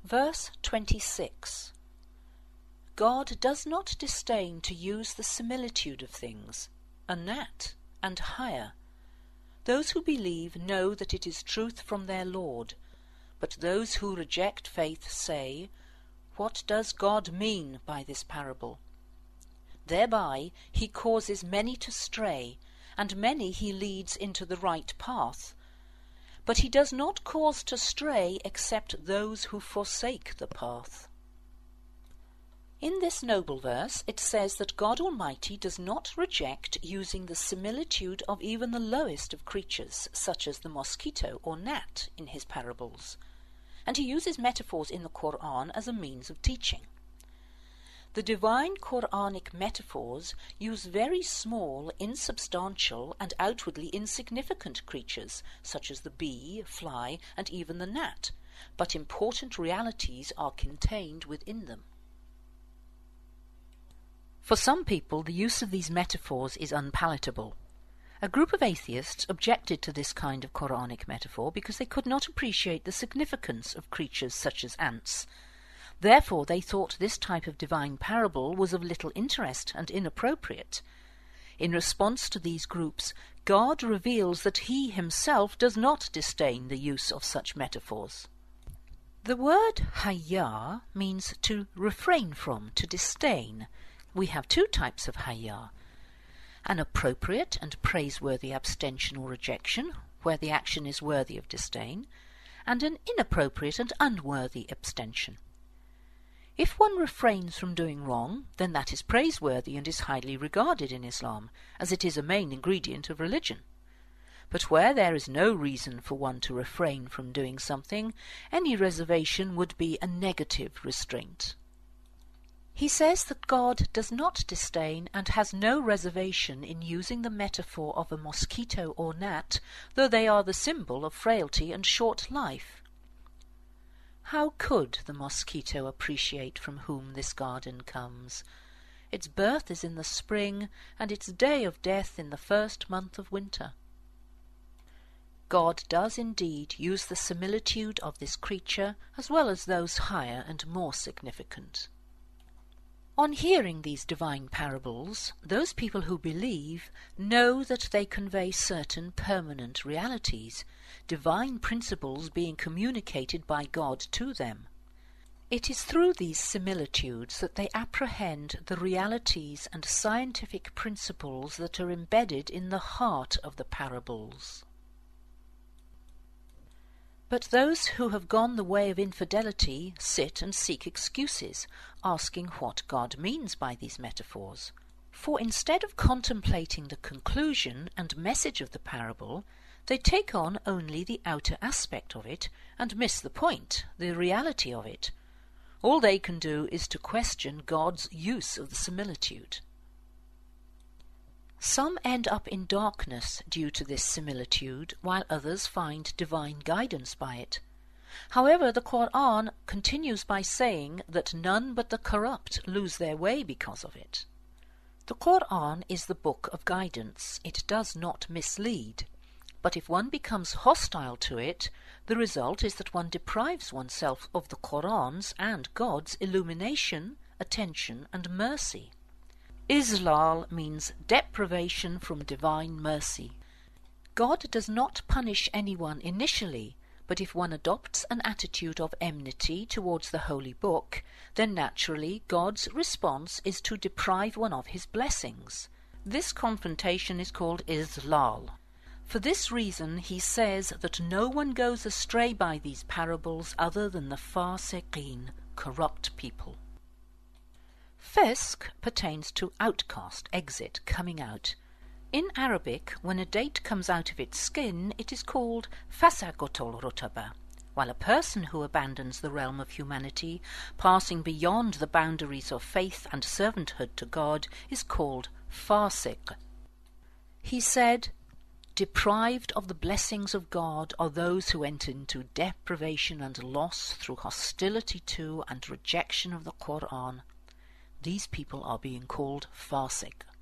Verse 26. God does not disdain to use the similitude of things, a gnat and hire. Those who believe know that it is truth from their Lord, but those who reject faith say, "What does God mean by this parable?" Thereby he causes many to stray, and many he leads into the right path. But he does not cause to stray except those who forsake the path. In this noble verse it says that God Almighty does not reject using the similitude of even the lowest of creatures, such as the mosquito or gnat, in his parables, and he uses metaphors in the Qur'an as a means of teaching. The divine Qur'anic metaphors use very small, insubstantial, and outwardly insignificant creatures, such as the bee, fly, and even the gnat, but important realities are contained within them. For some people, the use of these metaphors is unpalatable. A group of atheists objected to this kind of Qur'anic metaphor because they could not appreciate the significance of creatures such as ants. Therefore they thought this type of divine parable was of little interest and inappropriate. In response to these groups, God reveals that he himself does not disdain the use of such metaphors. The word hayya means to refrain from, to disdain. We have two types of hayya: an appropriate and praiseworthy abstention or rejection, where the action is worthy of disdain, and an inappropriate and unworthy abstention. If one refrains from doing wrong, then that is praiseworthy and is highly regarded in Islam, as it is a main ingredient of religion. But where there is no reason for one to refrain from doing something, any reservation would be a negative restraint. He says that God does not disdain and has no reservation in using the metaphor of a mosquito or gnat, though they are the symbol of frailty and short life. How could the mosquito appreciate from whom this garden comes? Its birth is in the spring, and its day of death in the first month of winter. God does indeed use the similitude of this creature, as well as those higher and more significant. On hearing these divine parables, those people who believe know that they convey certain permanent realities, divine principles being communicated by God to them. It is through these similitudes that they apprehend the realities and scientific principles that are embedded in the heart of the parables. But those who have gone the way of infidelity sit and seek excuses, asking what God means by these metaphors. For instead of contemplating the conclusion and message of the parable, they take on only the outer aspect of it and miss the point, the reality of it. All they can do is to question God's use of the similitude. Some end up in darkness due to this similitude, while others find divine guidance by it. However, the Qur'an continues by saying that none but the corrupt lose their way because of it. The Qur'an is the book of guidance. It does not mislead. But if one becomes hostile to it, the result is that one deprives oneself of the Qur'an's and God's illumination, attention, and mercy. Islal means deprivation from divine mercy. God does not punish anyone initially, but if one adopts an attitude of enmity towards the Holy Book, then naturally God's response is to deprive one of his blessings. This confrontation is called Islal. For this reason he says that no one goes astray by these parables other than the fasiqeen, corrupt people. Fisq pertains to outcast, exit, coming out. In Arabic, when a date comes out of its skin, it is called fasaqotol rutaba, while a person who abandons the realm of humanity, passing beyond the boundaries of faith and servanthood to God, is called fasiq. He said, "Deprived of the blessings of God are those who enter into deprivation and loss through hostility to and rejection of the Qur'an. These people are being called fasiq."